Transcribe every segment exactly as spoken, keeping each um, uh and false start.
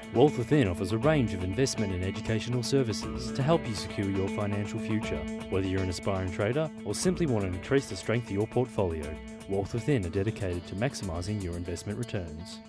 Wealth Within offers a range of investment and educational services to help you secure your financial future. Whether you're an aspiring trader or simply want to increase the strength of your portfolio, Wealth Within are dedicated to maximising your investment returns.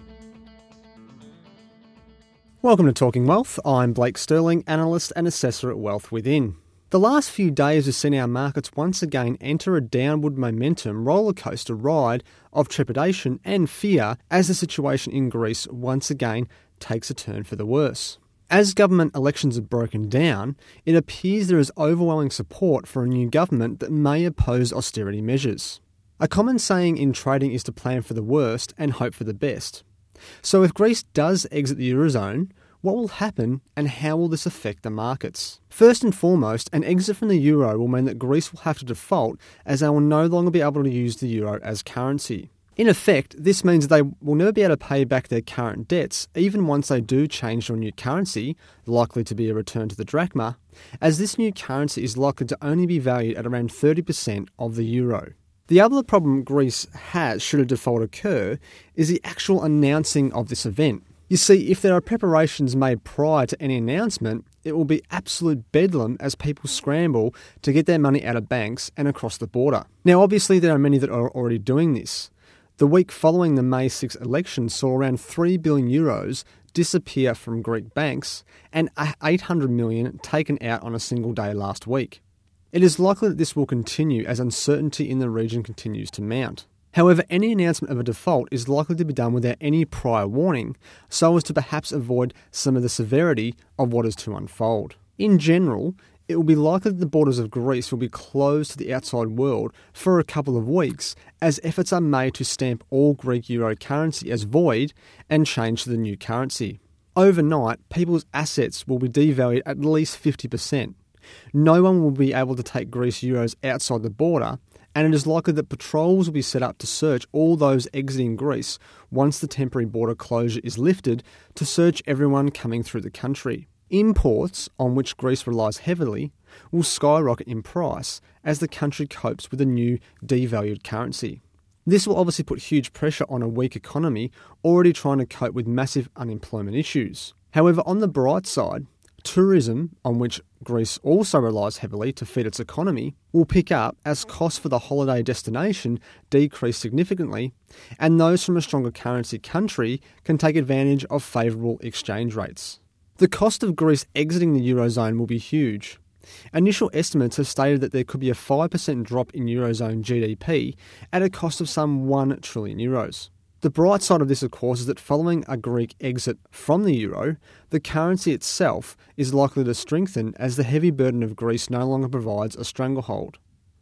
Welcome to Talking Wealth. I'm Blake Sterling, analyst and assessor at Wealth Within. The last few days have seen our markets once again enter a downward momentum rollercoaster ride of trepidation and fear as the situation in Greece once again takes a turn for the worse. As government elections have broken down, it appears there is overwhelming support for a new government that may oppose austerity measures. A common saying in trading is to plan for the worst and hope for the best. So if Greece does exit the Eurozone, what will happen and how will this affect the markets? First and foremost, an exit from the euro will mean that Greece will have to default as they will no longer be able to use the euro as currency. In effect, this means they will never be able to pay back their current debts, even once they do change to a new currency, likely to be a return to the drachma, as this new currency is likely to only be valued at around thirty percent of the euro. The other problem Greece has should a default occur is the actual announcing of this event. You see, if there are preparations made prior to any announcement, it will be absolute bedlam as people scramble to get their money out of banks and across the border. Now, obviously, there are many that are already doing this. The week following the May sixth election saw around three billion euros disappear from Greek banks and eight hundred million taken out on a single day last week. It is likely that this will continue as uncertainty in the region continues to mount. However, any announcement of a default is likely to be done without any prior warning, so as to perhaps avoid some of the severity of what is to unfold. In general, it will be likely that the borders of Greece will be closed to the outside world for a couple of weeks as efforts are made to stamp all Greek euro currency as void and change to the new currency. Overnight, people's assets will be devalued at least fifty percent. No one will be able to take Greece euros outside the border, and it is likely that patrols will be set up to search all those exiting Greece once the temporary border closure is lifted to search everyone coming through the country. Imports, on which Greece relies heavily, will skyrocket in price as the country copes with a new devalued currency. This will obviously put huge pressure on a weak economy already trying to cope with massive unemployment issues. However, on the bright side, tourism, on which Greece also relies heavily to feed its economy, will pick up as costs for the holiday destination decrease significantly, and those from a stronger currency country can take advantage of favourable exchange rates. The cost of Greece exiting the Eurozone will be huge. Initial estimates have stated that there could be a five percent drop in Eurozone G D P at a cost of some one trillion euros. The bright side of this, of course, is that following a Greek exit from the euro, the currency itself is likely to strengthen as the heavy burden of Greece no longer provides a stranglehold.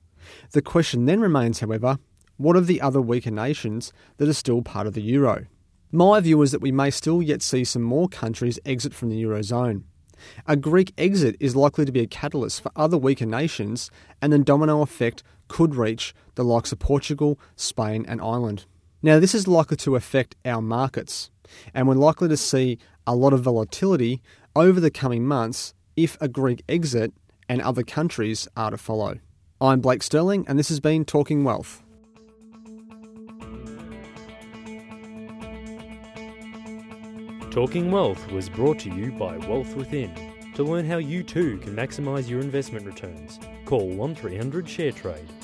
The question then remains, however, what of the other weaker nations that are still part of the euro? My view is that we may still yet see some more countries exit from the eurozone. A Greek exit is likely to be a catalyst for other weaker nations, and the domino effect could reach the likes of Portugal, Spain and Ireland. Now, this is likely to affect our markets, and we're likely to see a lot of volatility over the coming months if a Greek exit and other countries are to follow. I'm Blake Sterling, and this has been Talking Wealth. Talking Wealth was brought to you by Wealth Within. To learn how you too can maximise your investment returns, call one three hundred SHARE TRADE.